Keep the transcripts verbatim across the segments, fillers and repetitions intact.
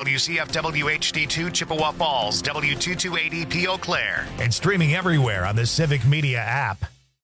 W C F W H D two Chippewa Falls, W two two eight E P Eau Claire, and streaming everywhere on the Civic Media app.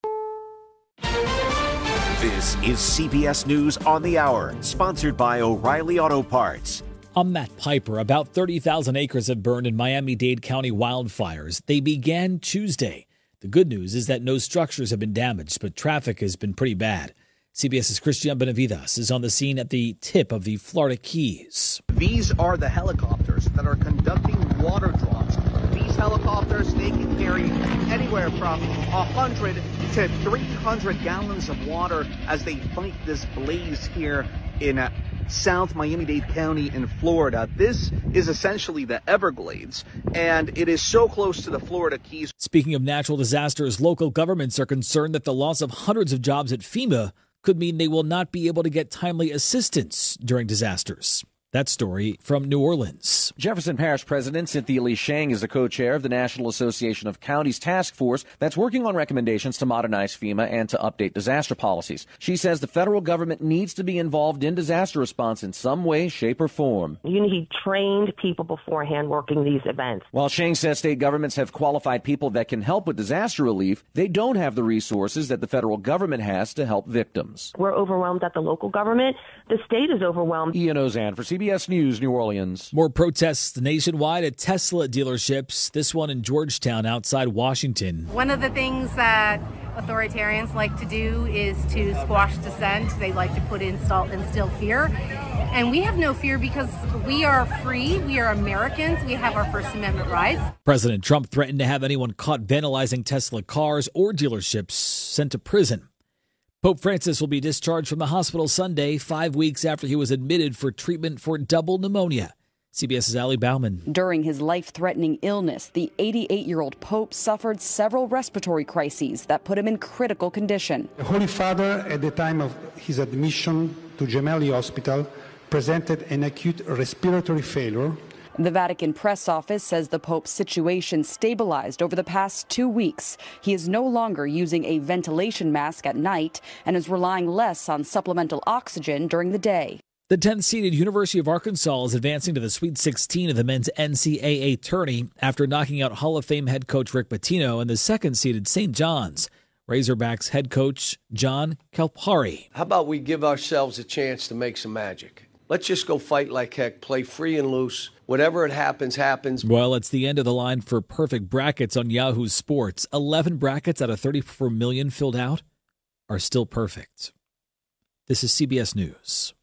This is C B S News on the Hour, sponsored by O'Reilly Auto Parts. I'm Matt Piper. About thirty thousand acres have burned in Miami-Dade County wildfires. They began Tuesday. The good news is that no structures have been damaged, but traffic has been pretty bad. CBS's Christian Benavides is on the scene at the tip of the Florida Keys. These are the helicopters that are conducting water drops. These helicopters, they can carry anywhere from one hundred to three hundred gallons of water as they fight this blaze here in uh, South Miami-Dade County in Florida. This is essentially the Everglades, and it is so close to the Florida Keys. Speaking of natural disasters, local governments are concerned that the loss of hundreds of jobs at FEMA could mean they will not be able to get timely assistance during disasters. That story from New Orleans. Jefferson Parish President Cynthia Lee Shang is the co-chair of the National Association of Counties Task Force that's working on recommendations to modernize FEMA and to update disaster policies. She says the federal government needs to be involved in disaster response in some way, shape, or form. You need trained people beforehand working these events. While Shang says state governments have qualified people that can help with disaster relief, they don't have the resources that the federal government has to help victims. We're overwhelmed at the local government. The state is overwhelmed. Ian Ozan for C B S C B S News, New Orleans. More protests nationwide at Tesla dealerships, this one in Georgetown outside Washington. One of the things that authoritarians like to do is to squash dissent. They like to put install, instill fear. And we have no fear because we are free. We are Americans. We have our First Amendment rights. President Trump threatened to have anyone caught vandalizing Tesla cars or dealerships sent to prison. Pope Francis will be discharged from the hospital Sunday, five weeks after he was admitted for treatment for double pneumonia. CBS's Ali Bauman. During his life-threatening illness, the eighty-eight-year-old Pope suffered several respiratory crises that put him in critical condition. The Holy Father, at the time of his admission to Gemelli Hospital, presented an acute respiratory failure. The Vatican press office says the Pope's situation stabilized over the past two weeks. He is no longer using a ventilation mask at night and is relying less on supplemental oxygen during the day. The tenth-seeded University of Arkansas is advancing to the Sweet sixteen of the men's N C double A tourney after knocking out Hall of Fame head coach Rick Pitino and the second-seeded Saint John's. Razorbacks head coach John Calipari. How about we give ourselves a chance to make some magic? Let's just go fight like heck, play free and loose. Whatever it happens, happens. Well, it's the end of the line for perfect brackets on Yahoo Sports. eleven brackets out of thirty-four million filled out are still perfect. This is C B S News.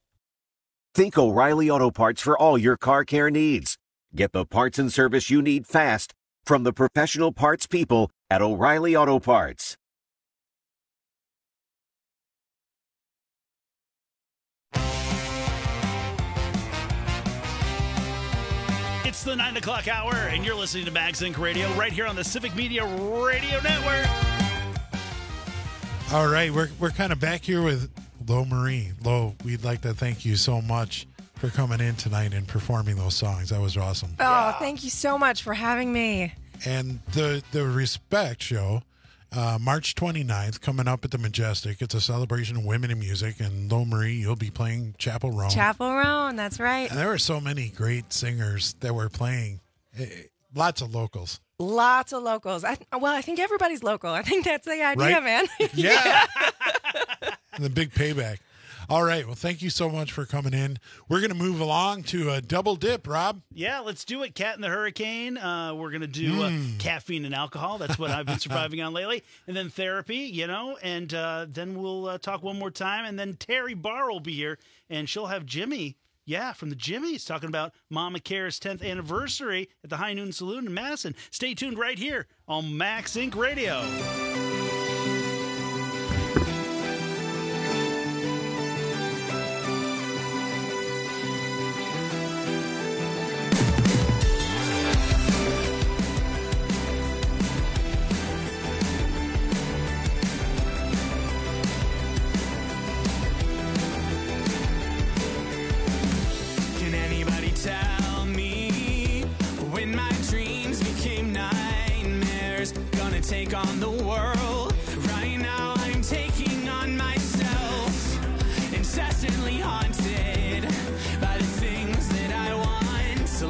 Think O'Reilly Auto Parts for all your car care needs. Get the parts and service you need fast from the professional parts people at O'Reilly Auto Parts. It's the nine o'clock hour, and you're listening to MagSync Radio right here on the Civic Media Radio Network. All right, we're we're kind of back here with Lo Marie. Lo, we'd like to thank you so much for coming in tonight and performing those songs. That was awesome. Oh, yeah. Thank you so much for having me. And the the Respect Show, uh, March twenty-ninth, coming up at the Majestic. It's a celebration of women in music. And Lo Marie, you'll be playing Chapel Roan. Chapel Roan, that's right. And there were so many great singers that were playing. Lots of locals. Lots of locals. I, well, I think everybody's local. I think that's the idea, right? man. Yeah. The big payback. All right. Well, thank you so much for coming in. We're going to move along to a double dip, Rob. Yeah, let's do it. Cat in the Hurricane. Uh, we're going to do Mm. uh, caffeine and alcohol. That's what I've been surviving on lately. And then therapy, you know, and uh, then we'll uh, talk one more time. And then Terry Barr will be here, and she'll have Jimmy. Yeah, from the Jimmys, talking about Mama Care's tenth anniversary at the High Noon Saloon in Madison. Stay tuned right here on MagSync Radio. Take on the world. Right now I'm taking on myself, incessantly haunted by the things that I want.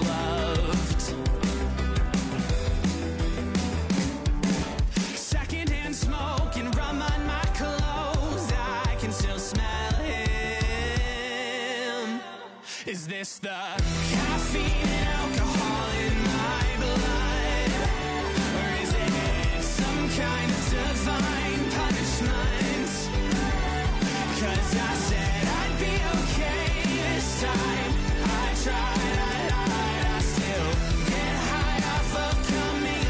caffeine and alcohol in my blood? Or is it some kind of divine punishment? 'Cause I said I'd be okay this time. I tried, I lied, I still get high off of coming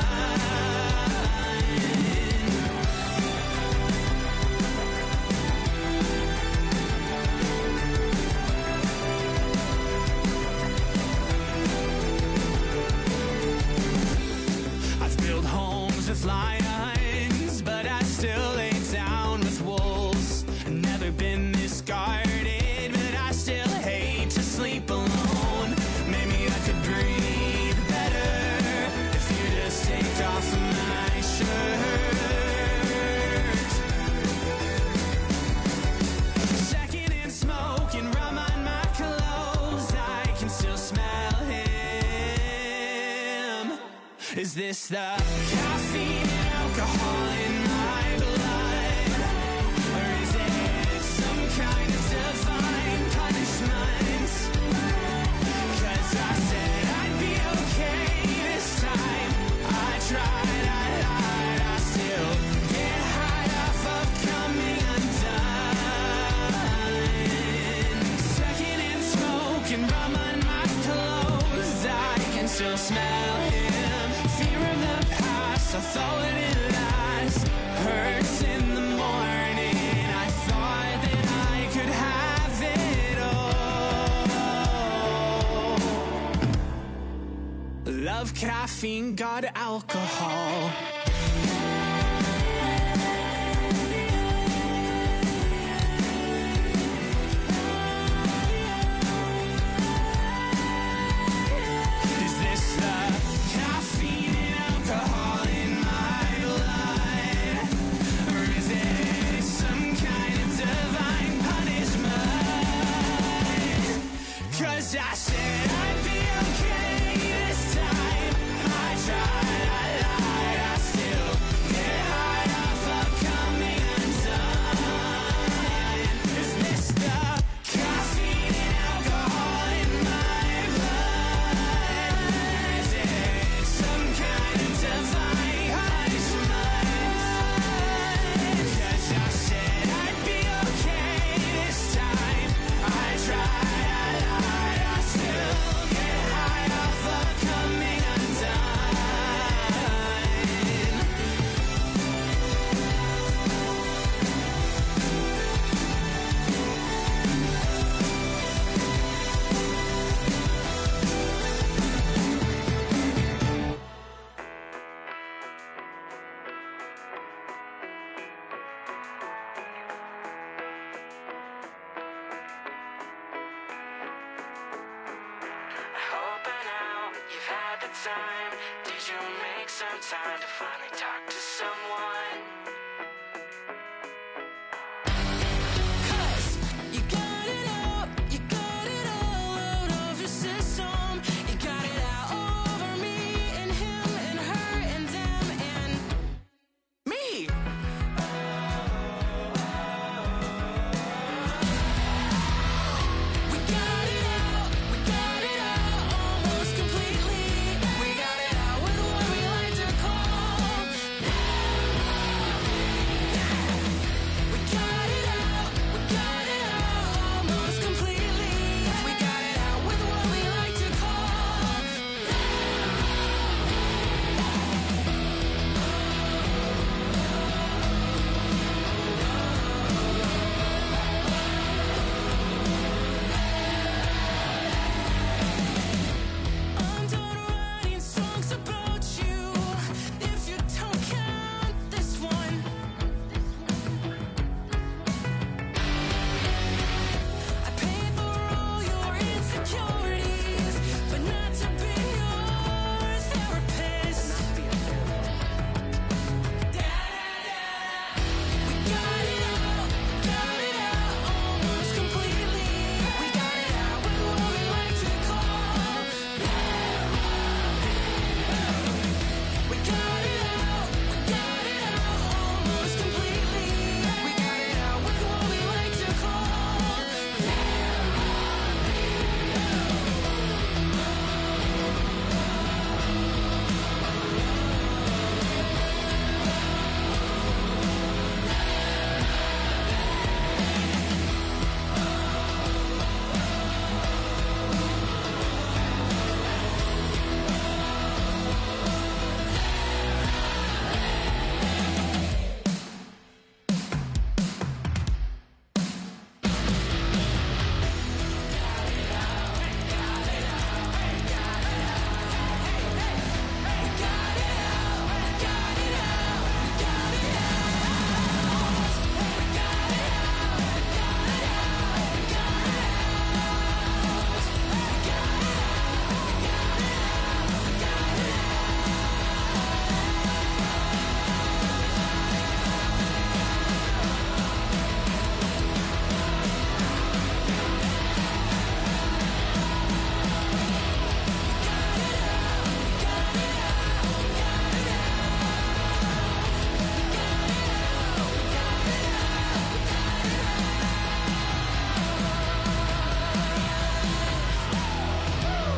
I've built homes with lions, but I still lay down with wolves. I've never been this guarded, but I still hate to sleep alone. Maybe I could breathe better if you just take off my shirt. Second and smoke and rum on my clothes, I can still smell him. Is this the caffeine and alcohol in my blood? Or is it some kind of divine punishment? 'Cause I said I'd be okay this time. I tried, I lied, I still get high off of coming undone. Second and smoke and rum on my clothes, I can still smell him. Fear of the past, I thought it would last. Hurts in the morning, I thought that I could have it all. Love caffeine, got alcohol. Is this the caffeine and alcohol in my blood? Or is it some kind of divine punishment? 'Cause I said I'd be okay this time. I tried, I lied, I still get high off of coming undone. Is this the caffeine and alcohol in my blood? Is it some kind of divine punishment? 'Cause I said I'd be okay this time. I tried, I lied, I still get high off of coming Hope by now you've had the time. Did you make some time to finally talk to someone? 'Cause you got it out, you got it all out of your system. You got it out over me and him and her and them and me. We got it out, we got it out almost completely. We got it out with what we like to call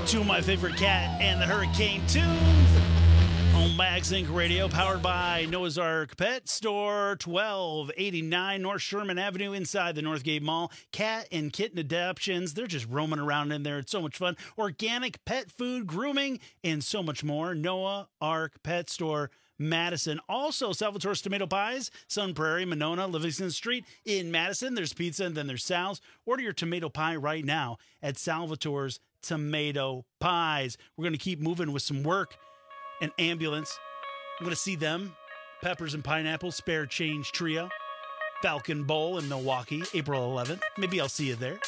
Two of my favorite Cat and the Hurricane tunes on Max Inc Radio, powered by Noah's Ark Pet Store, twelve eighty-nine North Sherman Avenue inside the Northgate Mall. Cat and kitten adoptions, they're just roaming around in there. It's so much fun. Organic pet food, grooming, and so much more. Noah Ark Pet Store, Madison. Also, Salvatore's Tomato Pies, Sun Prairie, Monona, Livingston Street in Madison. There's pizza and then there's Sal's. Order your tomato pie right now at Salvatore's Tomato Pies. We're going to keep moving with some work and ambulance. I'm going to see them. Peppers and Pineapple, Spare Change Trio, Falcon Bowl in Milwaukee, April eleventh. Maybe I'll see you there.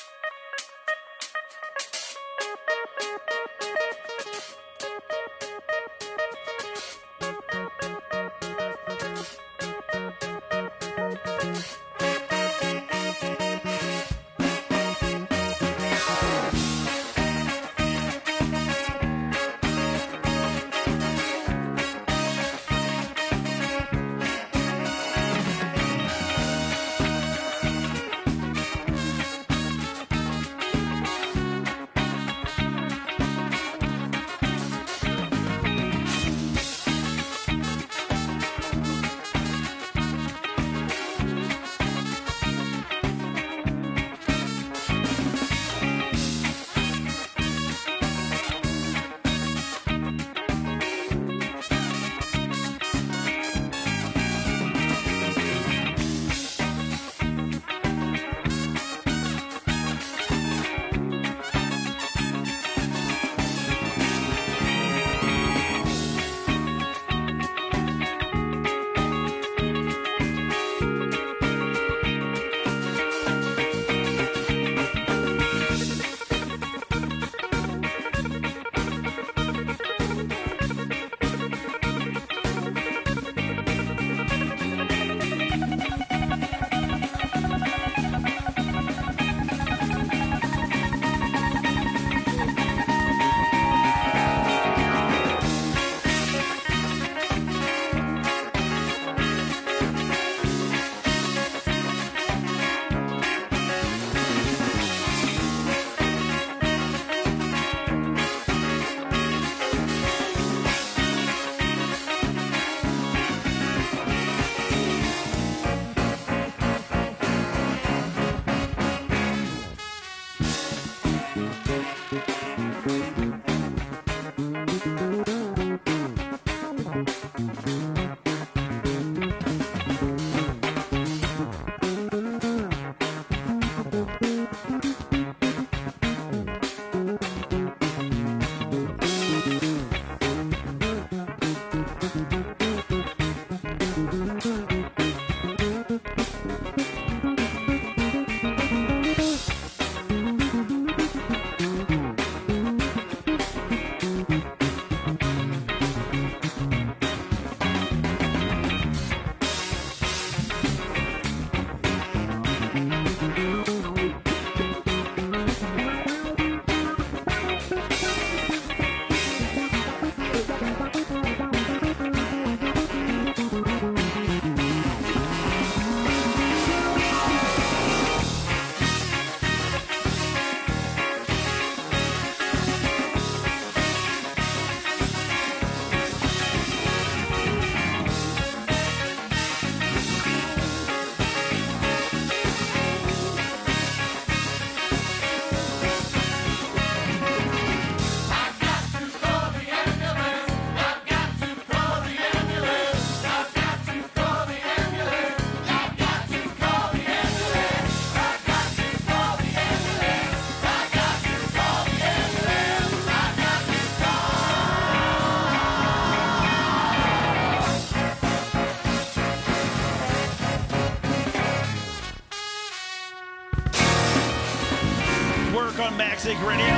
Max Inc Radio.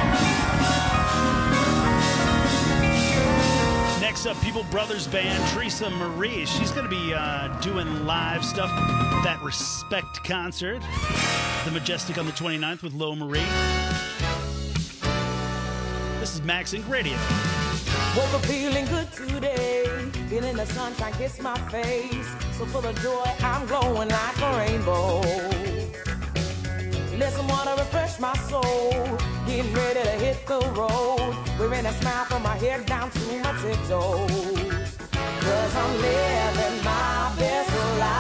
Next up, People Brothers Band, Teresa Marie. She's going to be uh, doing live stuff at that Respect concert. The Majestic on the twenty-ninth with Lo Marie. This is Max Inc Radio. Woke up feeling good today, feeling the sunshine kiss my face. So full of joy, I'm glowing like a rainbow. Let some water refresh my soul, getting ready to hit the road. and a smile from my head down to my tiptoes. Cause I'm living my best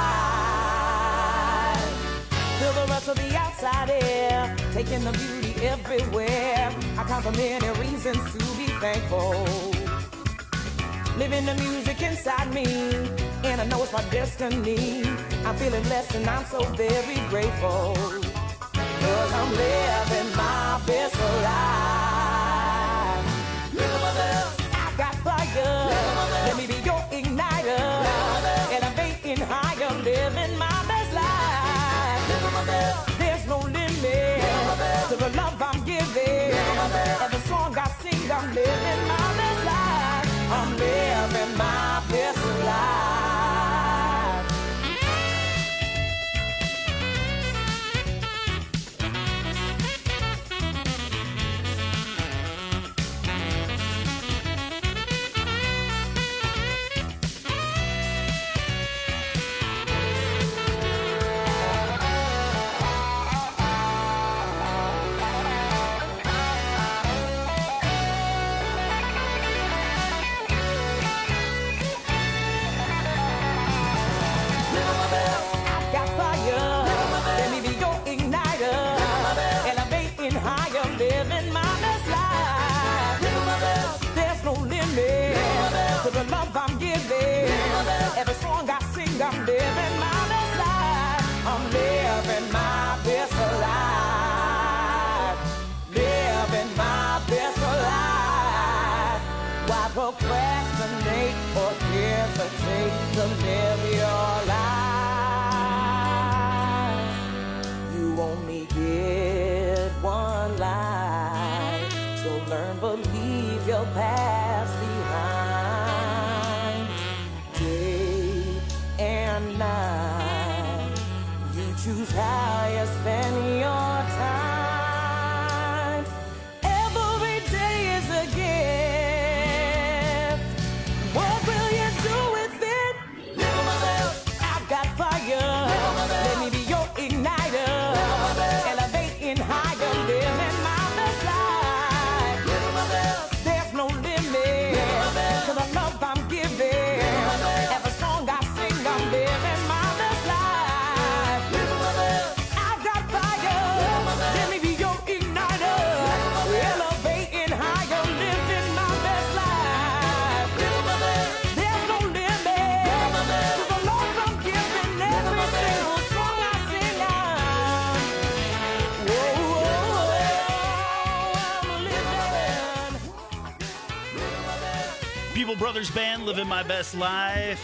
life. Feel the rush of the outside air, taking the beauty everywhere. I count the many reasons to be thankful. Living the music inside me, and I know it's my destiny. I'm feeling blessed and I'm so very grateful. Cause I'm living my best life. Living my best. I got fire. Let me be your igniter. Elevating higher, living my best life. Living my best. There's no limit to the love I'm giving. Every song I sing, I'm living my best life. I'm living my best life. To the love I'm giving, every song I sing, I'm living my best life. I'm living my best life. Living my best life. Why procrastinate or hesitate to live your life? You only get one life, so learn, believe your past behind. Night. You choose how you spend your time. Every day is a gift. What will you do with it? Live my best. I've got fire. Let me be your igniter. Elevating higher, living my best life. Live my best. There's no limit to the love I'm giving. Every song I sing, I'm living my best life. Living my best. I've got fire. Let me be your igniter. Elevating higher, living my best life. Living my best. There's no limit to the love I'm giving. Every single song I sing, I'm whoa, whoa, whoa, I'm living. People Brothers Band, Living My Best Life.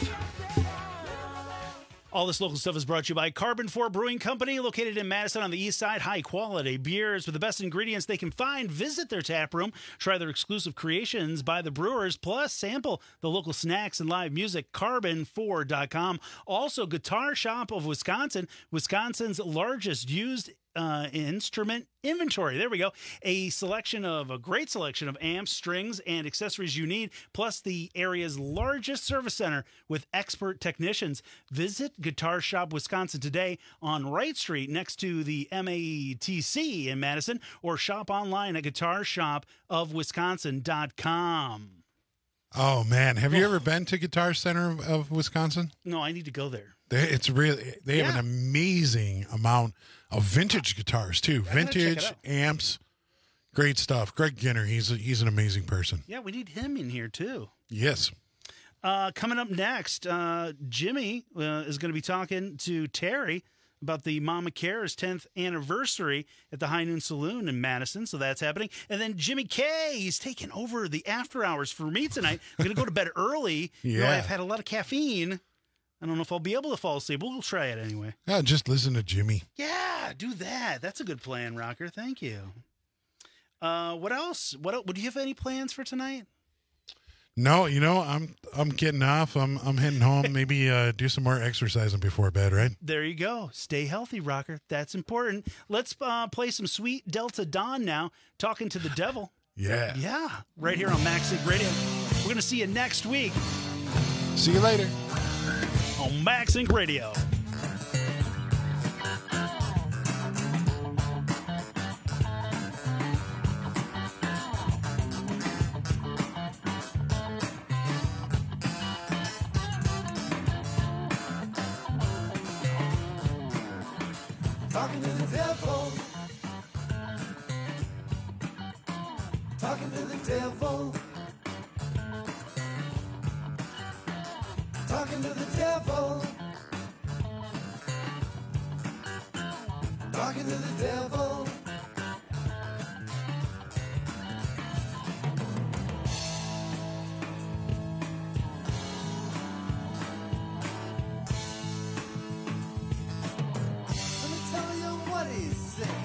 All this local stuff is brought to you by Carbon four Brewing Company, located in Madison on the east side. High-quality beers with the best ingredients they can find. Visit their tap room. Try their exclusive creations by the brewers, plus sample the local snacks and live music. carbon four dot com. Also, Guitar Shop of Wisconsin, Wisconsin's largest used Uh, instrument inventory. There we go. A selection of a great selection of amps, strings, and accessories you need, plus the area's largest service center with expert technicians. Visit Guitar Shop Wisconsin today on Wright Street next to the M A T C in Madison, or shop online at guitar shop of wisconsin dot com. Oh man, have you ever been to Guitar Center of, of Wisconsin? No, I need to go there. They, it's really they Yeah. have an amazing amount of vintage guitars too. I gotta check it Vintage out. amps, great stuff. Greg Ginner, he's a, he's an amazing person. Yeah, we need him in here too. Yes. Uh, coming up next, uh, Jimmy uh, is going to be talking to Terry about the Mama Cares tenth anniversary at the High Noon Saloon in Madison. So that's happening. And then Jimmy K, he's taking over the after hours for me tonight. I'm going to go to bed early. You know, Yeah. I've had a lot of caffeine. I don't know if I'll be able to fall asleep. We'll try it anyway. Yeah, just listen to Jimmy. Yeah, do that. That's a good plan, Rocker. Thank you. Uh, what else? What el- Would you have any plans for tonight? No, you know, I'm I'm getting off. I'm I'm heading home. Maybe uh, do some more exercising before bed, right? There you go. Stay healthy, Rocker. That's important. Let's uh, play some sweet Delta Dawn now. Talking to the Devil. Yeah. Yeah. Right here on Max Sync Radio. We're going to see you next week See you later. on Max Sync Radio. Talking to the devil. Talking to the devil. Talking to the devil. Talking to the devil. Let me tell you what he's saying.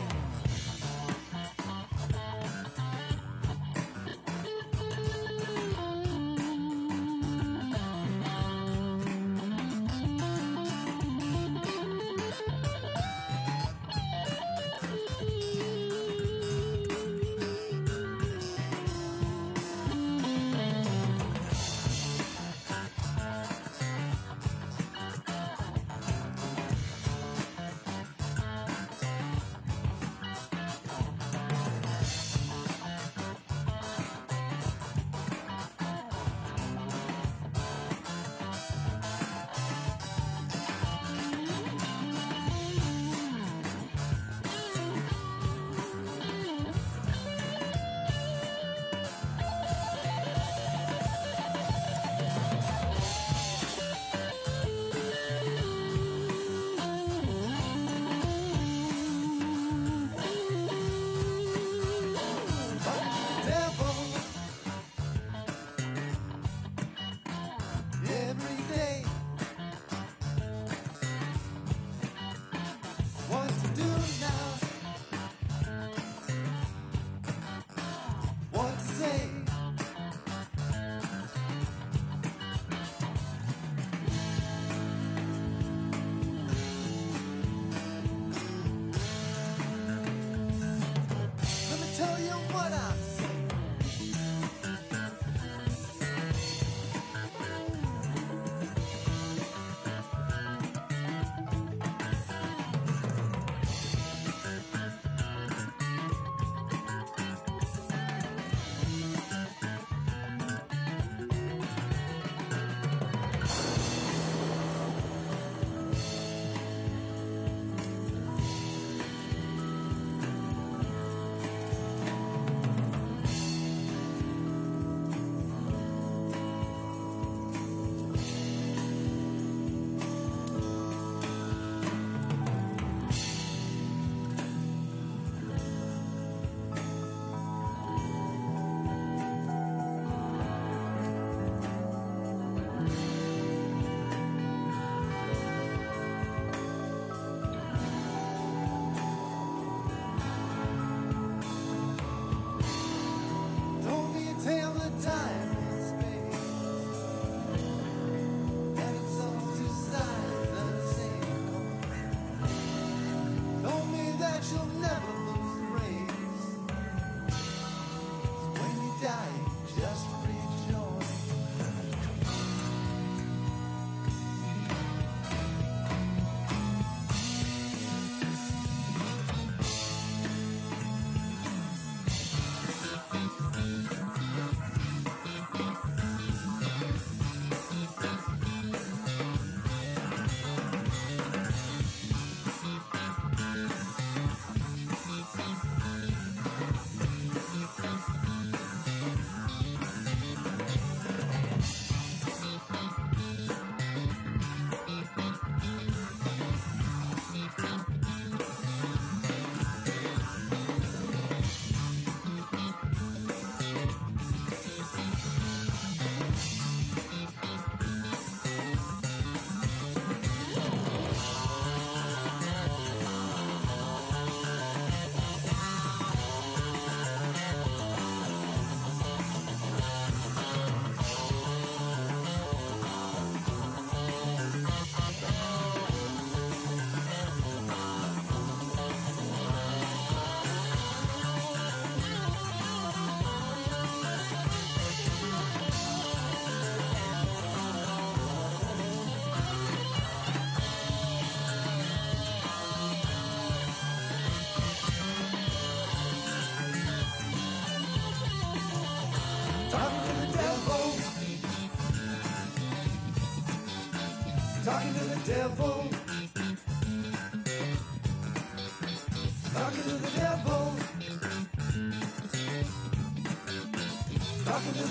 Talking to the devil.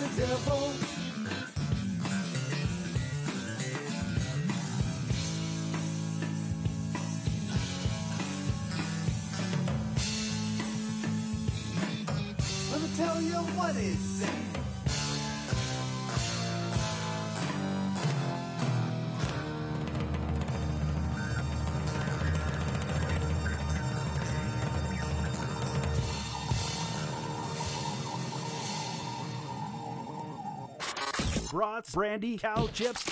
the devil. Let me tell you what it said. Brats, brandy, cow chips,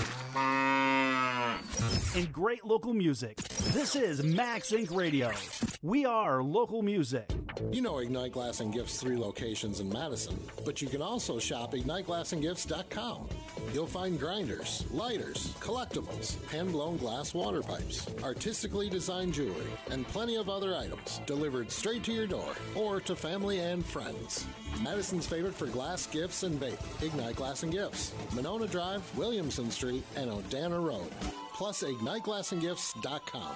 and great local music. This is Max Inc Radio. We are local music. You know Ignite Glass and Gifts' three locations in Madison, but you can also shop ignite glass and gifts dot com. You'll find grinders, lighters, collectibles, hand-blown glass water pipes, artistically designed jewelry, and plenty of other items delivered straight to your door or to family and friends. Madison's favorite for glass gifts and vape, Ignite Glass and Gifts, Monona Drive, Williamson Street, and Odana Road. Plus ignite glass and gifts dot com.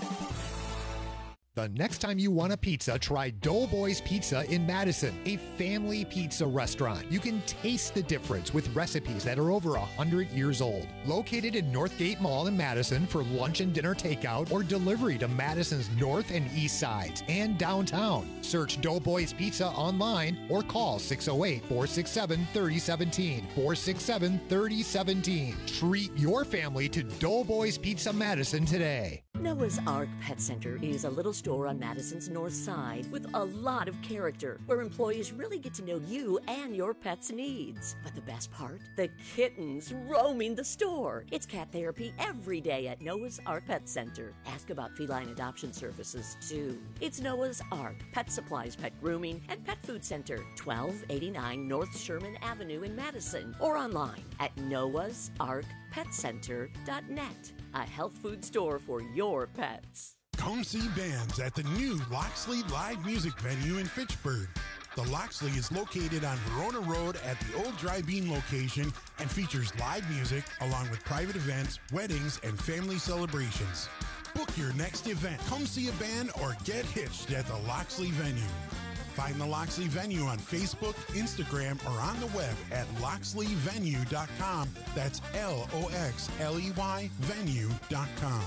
The next time you want a pizza, try Doughboys Pizza in Madison, a family pizza restaurant. You can taste the difference with recipes that are over one hundred years old. Located in Northgate Mall in Madison for lunch and dinner takeout or delivery to Madison's north and east sides and downtown. Search Doughboys Pizza online or call six oh eight, four six seven, three oh one seven, four six seven, three oh one seven. Treat your family to Doughboys Pizza Madison today. Noah's Ark Pet Center is a little store on Madison's north side with a lot of character, where employees really get to know you and your pet's needs. But the best part? The kittens roaming the store. It's cat therapy every day at Noah's Ark Pet Center. Ask about feline adoption services, too. It's Noah's Ark Pet Supplies, Pet Grooming, and Pet Food Center, twelve eighty-nine North Sherman Avenue in Madison, or online at noahs ark pet center dot net. A health food store for your pets. Come see bands at the new Loxley Live Music Venue in Fitchburg. The Loxley is located on Verona Road at the old Dry Bean location and features live music along with private events, weddings, and family celebrations. Book your next event. Come see a band or get hitched at the Loxley Venue. Find the Loxley Venue on Facebook, Instagram, or on the web at loxley venue dot com. That's L O X L E Y venue dot com.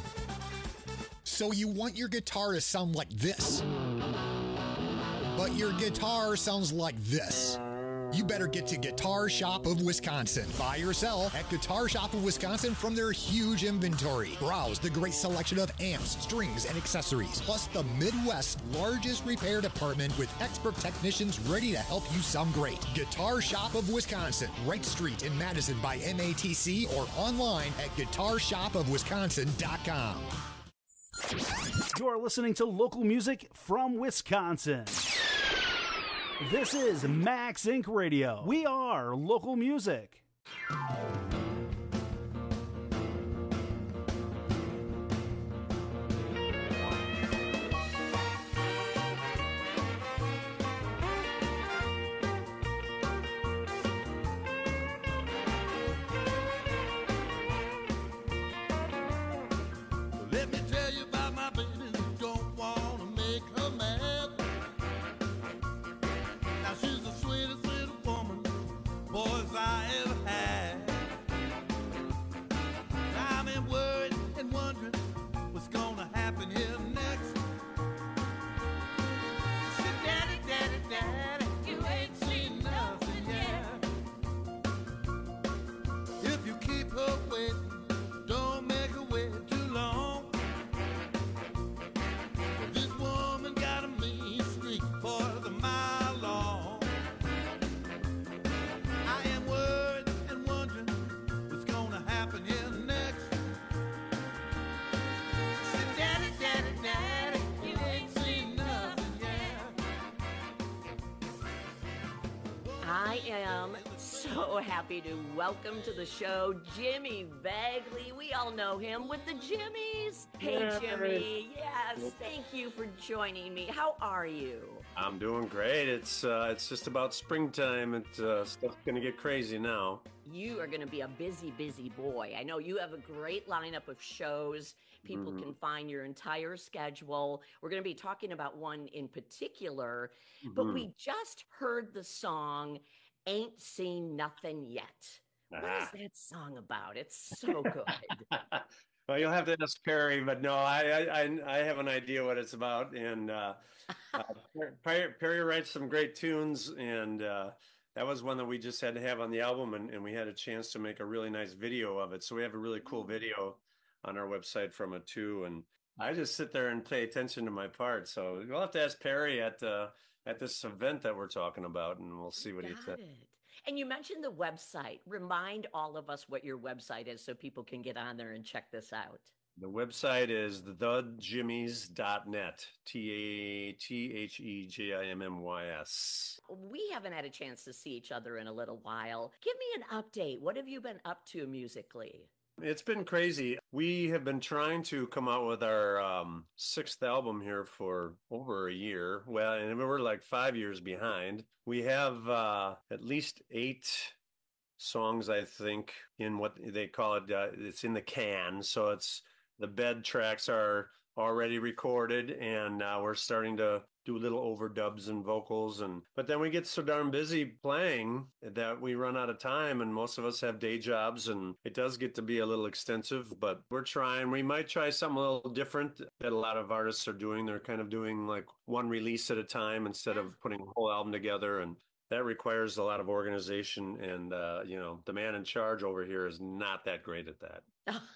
So you want your guitar to sound like this, but your guitar sounds like this. You better get to Guitar Shop of Wisconsin. Buy or sell at Guitar Shop of Wisconsin from their huge inventory. Browse the great selection of amps, strings, and accessories, plus the Midwest's largest repair department with expert technicians ready to help you sound great. Guitar Shop of Wisconsin, Wright Street in Madison by M A T C, or online at guitar shop of wisconsin dot com. You're listening to local music from Wisconsin. This is Max Inc Radio. We are local music. Let me tell you about my baby who don't want to make her mad. Now she's the sweetest little woman, boys, I ever had. I'm in worried and wondering what's gonna happen here next. She said, Daddy, Daddy, Daddy, you ain't seen nothing yet. If you keep her waiting, don't make her wait too long. This woman got a mean streak for the mile long. I am worried and wondering what's gonna happen here next. She said, Daddy, Daddy, Daddy, you ain't seen nothing yet. I am so happy to welcome to the show Jimmy Bagley. We all know him with the Jimmies. Hey, Yeah. Jimmy. Yes, thank you for joining me. How are you? I'm doing great. It's uh, it's just about springtime. It's uh, stuff's gonna get crazy now. You are going to be a busy, busy boy. I know you have a great lineup of shows. People Mhm. can find your entire schedule. We're going to be talking about one in particular, but Mhm. we just heard the song Ain't Seen Nothing Yet. What is Ah. that song about? It's so good. Well, you'll have to ask Perry, but no, I I I I have an idea what it's about, and uh, uh, Perry, Perry writes some great tunes, and uh, that was one that we just had to have on the album, and, and we had a chance to make a really nice video of it. So we have a really cool video on our website from it too, and I just sit there and pay attention to my part. So we'll have to ask Perry at uh, at this event that we're talking about, and we'll see what he Got says. it. And you mentioned the website. Remind all of us what your website is so people can get on there and check this out. The website is the jimmys dot net, T A T H E J I M M Y S. We haven't had a chance to see each other in a little while. Give me an update. What have you been up to musically? It's been crazy. We have been trying to come out with our um, sixth album here for over a year. Well, and we're like five years behind. We have uh, at least eight songs, I think, in what they call it. Uh, it's in the can. So it's the bed tracks are already recorded, and uh, we're starting to do little overdubs and vocals, and but then we get so darn busy playing that we run out of time, and most of us have day jobs, and it does get to be a little extensive, but we're trying. We might try something a little different that a lot of artists are doing. They're kind of doing like one release at a time instead of putting a whole album together, and that requires a lot of organization, and uh, you know, the man in charge over here is not that great at that.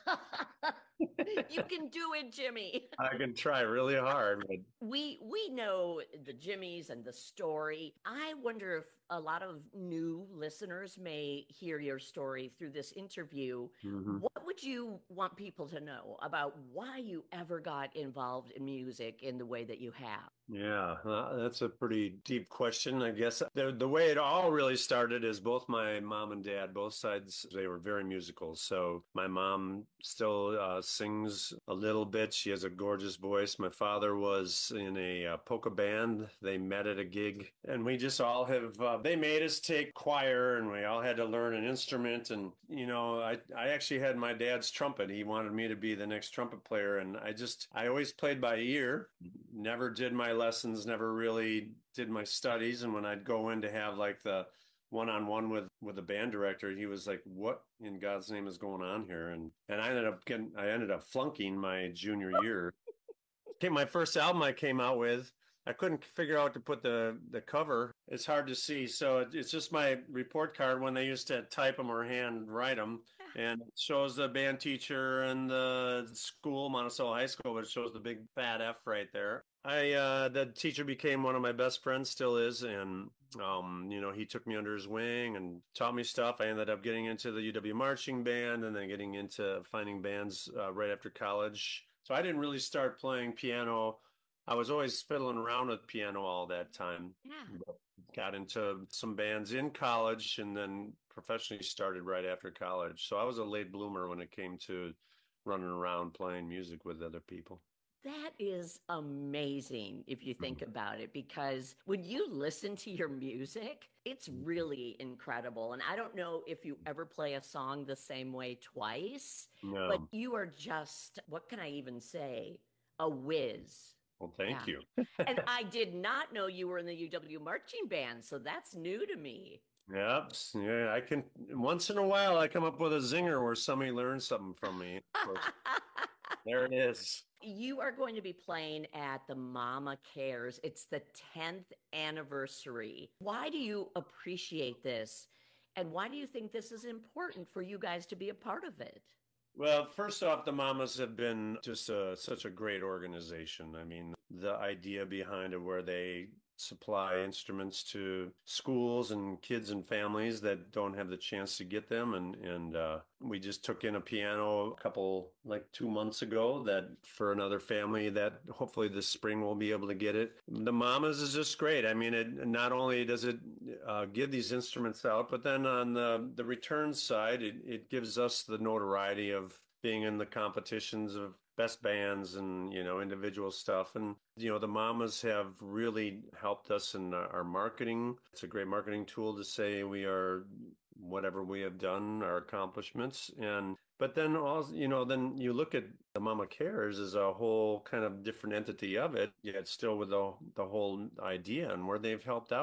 You can do it, Jimmy. I can try really hard, but We we know the Jimmys and the story. I wonder if a lot of new listeners may hear your story through this interview. Mhm. What would you want people to know about why you ever got involved in music in the way that you have? Yeah, uh, that's a pretty deep question, I guess. The, the way it all really started is both my mom and dad, both sides, they were very musical. So my mom still uh, sings a little bit. She has a gorgeous voice. My father was in a uh, polka band. They met at a gig, and we just all have, uh, they made us take choir, and we all had to learn an instrument. And, you know, I, I actually had my dad's trumpet. He wanted me to be the next trumpet player. And I just, I always played by ear, never did my lessons, never really did my studies. And when I'd go in to have like the one-on-one with with the band director, he was like, what in God's name is going on here? And and I ended up getting I ended up flunking my junior year. Okay, my first album I came out with, I couldn't figure out to put the the cover. It's hard to see, so it, it's just my report card when they used to type them or hand write them, and it shows the band teacher and the school, Monticello High School, but it shows the big fat F right there. I uh, the teacher became one of my best friends, still is, and um, you know, he took me under his wing and taught me stuff. I ended up getting into the U W marching band, and then getting into finding bands uh, right after college. So I didn't really start playing piano. I was always fiddling around with piano all that time. Yeah. Got into some bands in college, and then professionally started right after college. So I was a late bloomer when it came to running around playing music with other people. That is amazing if you think about it, because when you listen to your music, it's really incredible. And I don't know if you ever play a song the same way twice, No. but you are just, what can I even say? A whiz. Well, thank Yeah. you. And I did not know you were in the U W marching band, so that's new to me. Yep. Yeah, I can. Once in a while, I come up with a zinger where somebody learns something from me. There it is. You are going to be playing at the Mama Cares. It's the tenth anniversary. Why do you appreciate this? And why do you think this is important for you guys to be a part of it? Well, first off, the Mamas have been just a, such a great organization. I mean, the idea behind it, where they supply instruments to schools and kids and families that don't have the chance to get them. And, and uh, we just took in a piano a couple, like two months ago, that for another family that hopefully this spring we'll be able to get it. The Mamas is just great. I mean, it not only does it uh, give these instruments out, but then on the, the return side, it, it gives us the notoriety of being in the competitions of best bands and, you know, individual stuff. And, you know, the Mamas have really helped us in our marketing. It's a great marketing tool to say we are whatever we have done, our accomplishments. And, but then also, you know, then you look at the Mama Cares as a whole kind of different entity of it, yet still with the, the whole idea and where they've helped out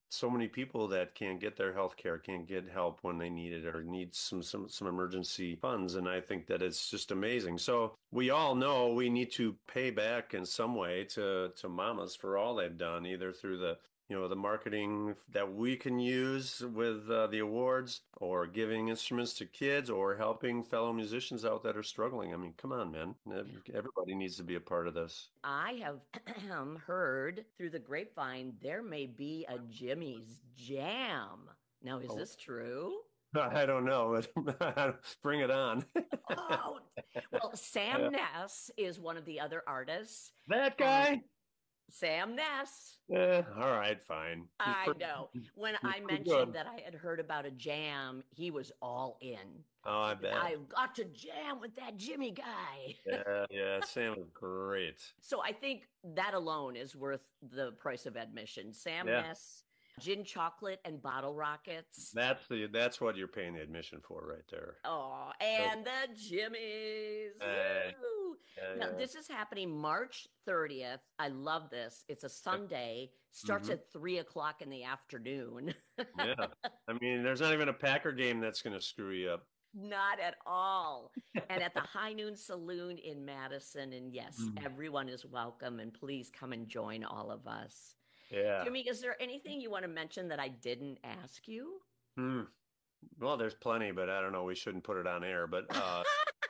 so many people that can't get their health care, can't get help when they need it, or need some, some, some emergency funds. And I think that it's just amazing. So we all know we need to pay back in some way to, to mamas for all they've done, either through the you know, the marketing that we can use with uh, the awards, or giving instruments to kids, or helping fellow musicians out that are struggling. I mean, come on, man. Everybody needs to be a part of this. I have heard through the grapevine there may be a Jimmy's Jam. Now, is Oh. this true? I don't know, but bring it on. Oh, well, Sam Yeah. Ness is one of the other artists. That guy? Sam Ness. Eh, all right, fine. He's I pretty- know. When he's I pretty mentioned good. that I had heard about a jam, he was all in. Oh, I bet. I got to jam with that Jimmy guy. Yeah, yeah, Sam was great. So I think that alone is worth the price of admission. Sam Yeah. Ness, Gin Chocolate, and Bottle Rockets. That's the that's what you're paying the admission for right there. Oh, and the Jimmys. Hey. Woo. Yeah, Now, yeah. this is happening March thirtieth. I love this. It's a Sunday, starts Mhm. at three o'clock in the afternoon. Yeah. I mean, there's not even a Packer game that's going to screw you up. Not at all. And at the High Noon Saloon in Madison. And yes, Mm. everyone is welcome. And please come and join all of us. Yeah. Jimmy, is there anything you want to mention that I didn't ask you? Hmm. Well, there's plenty, but I don't know. We shouldn't put it on air. But uh,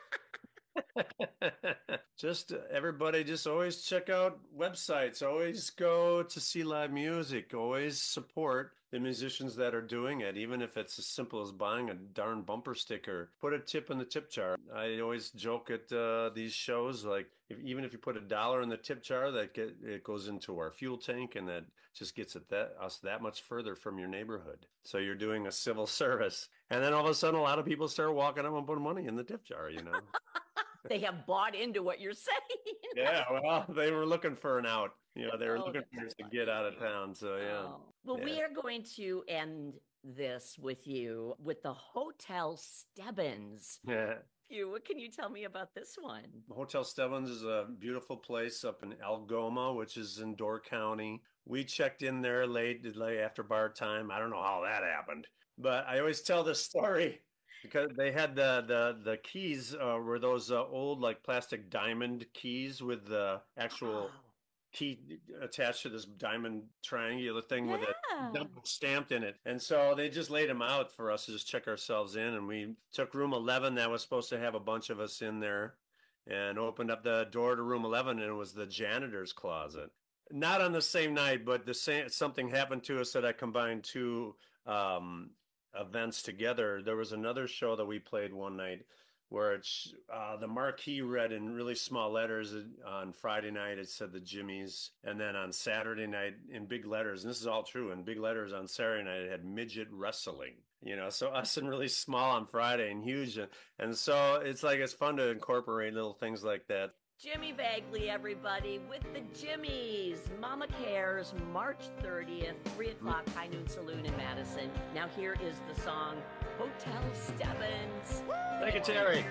just uh, everybody, just always check out websites. Always go to see live music. Always support the musicians that are doing it, even if it's as simple as buying a darn bumper sticker. Put a tip in the tip jar. I always joke at uh, these shows, like if, even if you put a dollar in the tip jar, that get, it goes into our fuel tank, and that just gets it that us that much further from your neighborhood. So you're doing a civil service, and then all of a sudden, a lot of people start walking up and putting money in the tip jar. You know. They have bought into what you're saying. Yeah, well, they were looking for an out. You know, they were Oh, looking for us to get out of town. So yeah. Oh. Well, Yeah. we are going to end this with you with the Hotel Stebbins. Yeah. You, what can you tell me about this one? Hotel Stebbins is a beautiful place up in Algoma, which is in Door County. We checked in there late, late after bar time. I don't know how that happened, but I always tell this story because they had the the the keys uh, were those uh, old like plastic diamond keys with the actual key attached to this diamond triangular thing with a number stamped in it. And so they just laid them out for us to just check ourselves in. And we took room eleven that was supposed to have a bunch of us in there, and opened up the door to room eleven, and it was the janitor's closet. Not on the same night, but the same something happened to us that I combined two um, events together. There was another show that we played one night where it's uh, the marquee read in really small letters on Friday night. It said the Jimmys, and then on Saturday night in big letters, and this is all true, in big letters on Saturday night it had midget wrestling. You know, so us in really small on Friday and huge, and, and so it's like it's fun to incorporate little things like that. Jimmy Bagley, everybody, with the Jimmys. Mama Cares, March thirtieth, three o'clock, High Noon Saloon in Madison. Now here is the song, Hotel Stebbins. Thank you, Terry.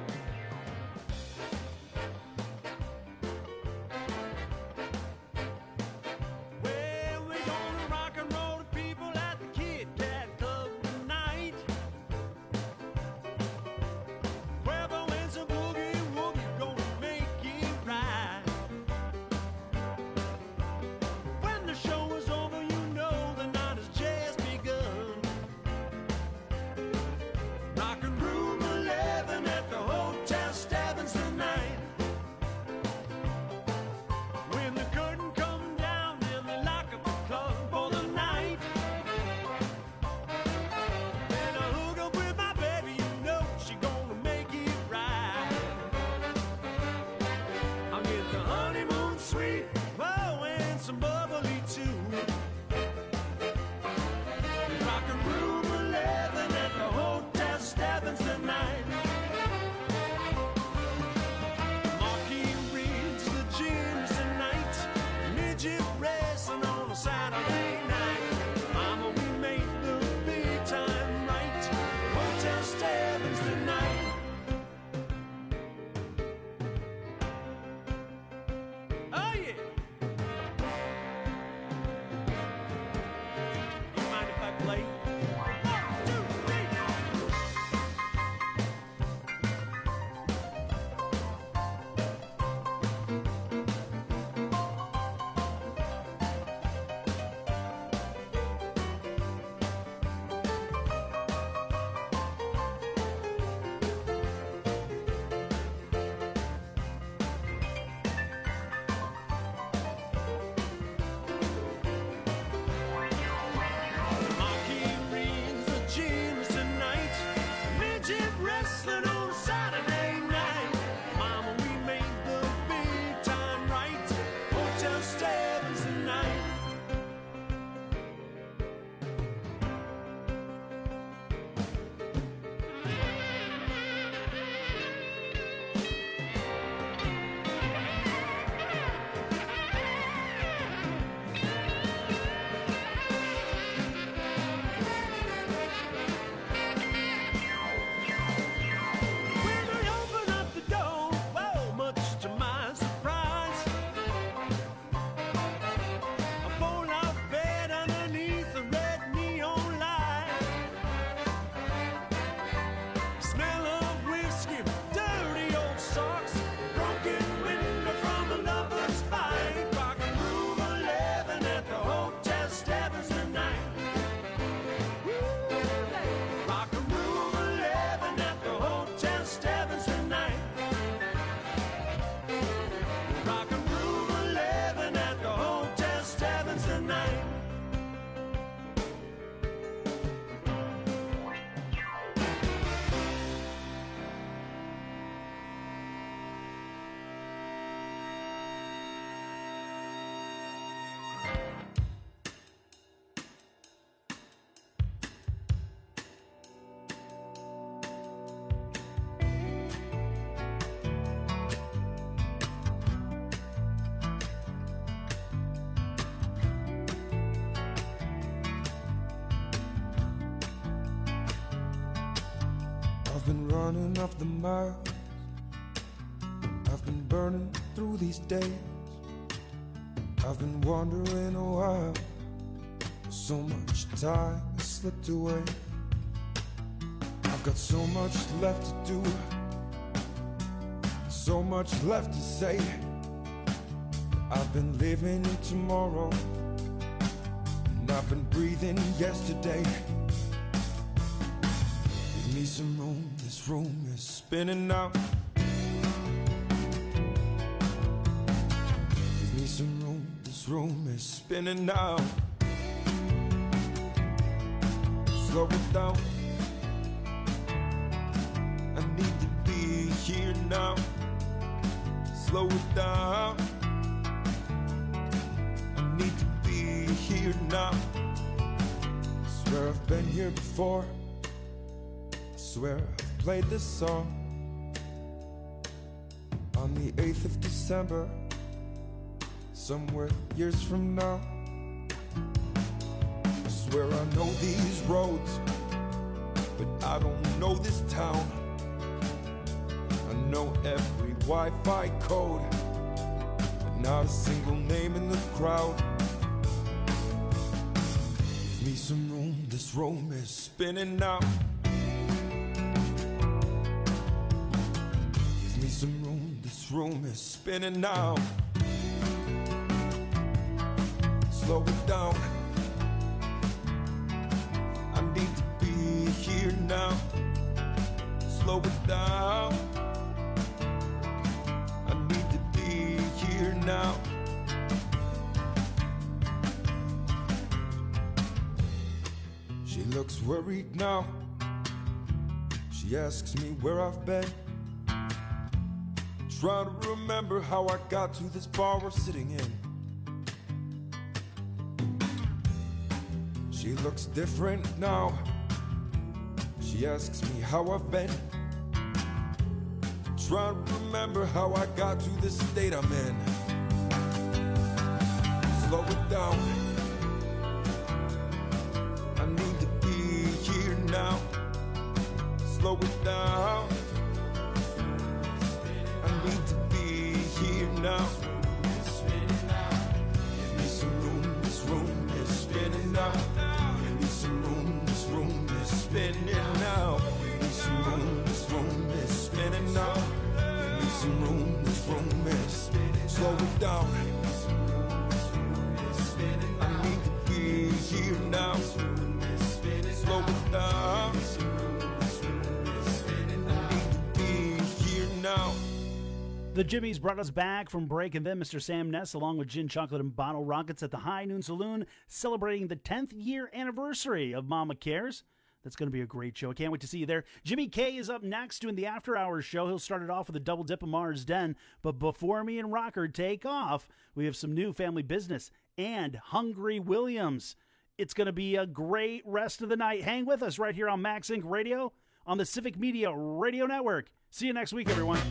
Well, we're gonna rock and roll the people at the Kit Kat Club tonight. Whoever wins a boogie woogie gonna make it right. When the show is over, you know the night has just begun. Rockin' room eleven at the I've been running up the miles, I've been burning through these days. I've been wondering a while, so much time has slipped away. I've got so much left to do, so much left to say. I've been living in tomorrow, and I've been breathing yesterday. Give me some room, this room is spinning now. Give me some room, this room is spinning now. Slow it down, I need to be here now. Slow it down, I need to be here now. I swear I've been here before, I swear I've played this song. On the eighth of December, somewhere years from now. I swear I know these roads, but I don't know this town. I know every Wi-Fi code, but not a single name in the crowd. Give me some room, this room is spinning now. Give me some room, this room is spinning now. Slow it down, I need to be here now. Slow it down, I need to be here now. She looks worried now, she asks me where I've been. Trying to remember how I got to this bar we're sitting in. She looks different now, she asks me how I've been. Trying to remember how I got to this state I'm in. Slow it down, I need to be here now. Slow it down, I need to be here now. Give me some room, this room is spinning now. Give me some room, this room is spinning now. Give me some room, this room is spinning now. Give me some room, this room is spinning. Slow it down, I need to be here now. Slow it down, I need to be here now. The Jimmies brought us back from break, and then Mister Sam Ness, along with Gin Chocolate and Bottle Rockets at the High Noon Saloon, celebrating the tenth year anniversary of Mama Cares. That's going to be a great show. I can't wait to see you there. Jimmy K is up next doing the After Hours show. He'll start it off with a double dip of Mars Den. But before me and Rocker take off, we have some new family business and Hungry Williams. It's going to be a great rest of the night. Hang with us right here on Max Inc Radio on the Civic Media Radio Network. See you next week, everyone.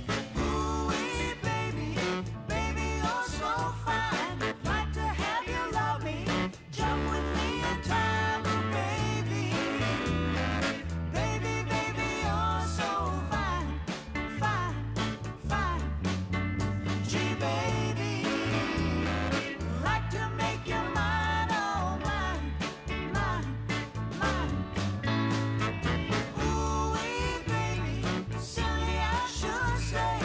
Say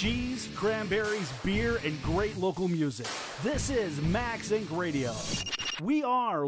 cheese, cranberries, beer, and great local music. This is Max Inc Radio. We are...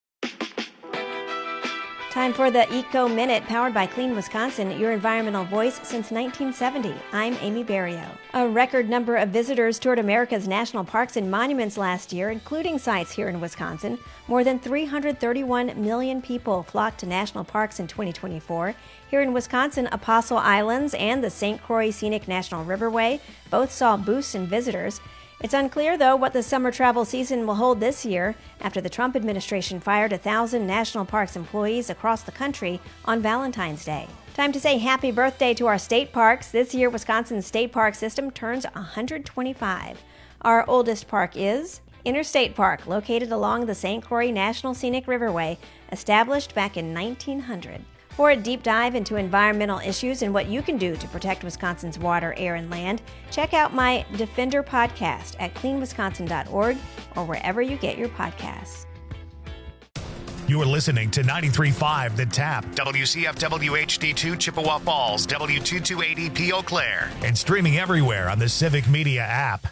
Time for the Eco Minute, powered by Clean Wisconsin, your environmental voice since nineteen seventy. I'm Amy Barrio. A record number of visitors toured America's national parks and monuments last year, including sites here in Wisconsin. More than three hundred thirty-one million people flocked to national parks in twenty twenty-four. Here in Wisconsin, Apostle Islands and the Saint Croix Scenic National Riverway both saw boosts in visitors. It's unclear, though, what the summer travel season will hold this year after the Trump administration fired one thousand National Parks employees across the country on Valentine's Day. Time to say happy birthday to our state parks. This year, Wisconsin's state park system turns one hundred twenty-five. Our oldest park is Interstate Park, located along the Saint Croix National Scenic Riverway, established back in nineteen hundred. For a deep dive into environmental issues and what you can do to protect Wisconsin's water, air, and land, check out my Defender podcast at clean wisconsin dot org or wherever you get your podcasts. You are listening to ninety-three point five The Tap, W C F W H D two Chippewa Falls, W two two eight zero P Eau Claire, and streaming everywhere on the Civic Media app.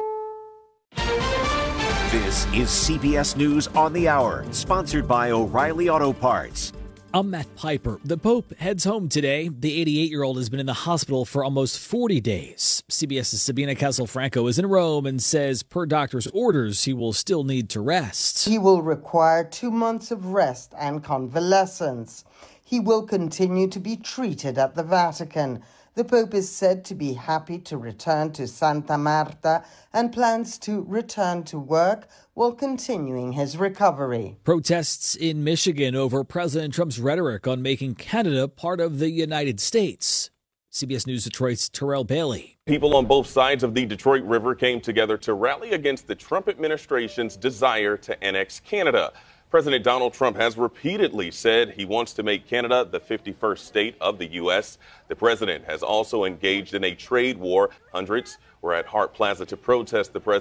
This is C B S News on the Hour, sponsored by O'Reilly Auto Parts. I'm Matt Piper. The Pope heads home today. The eighty-eight-year-old has been in the hospital for almost forty days. CBS's Sabina Castelfranco is in Rome and says, per doctor's orders, he will still need to rest. He will require two months of rest and convalescence. He will continue to be treated at the Vatican. The Pope is said to be happy to return to Santa Marta and plans to return to work while continuing his recovery. Protests in Michigan over President Trump's rhetoric on making Canada part of the United States. C B S News Detroit's Terrell Bailey. People on both sides of the Detroit River came together to rally against the Trump administration's desire to annex Canada. President Donald Trump has repeatedly said he wants to make Canada the fifty-first state of the U S. The president has also engaged in a trade war. Hundreds were at Hart Plaza to protest the president.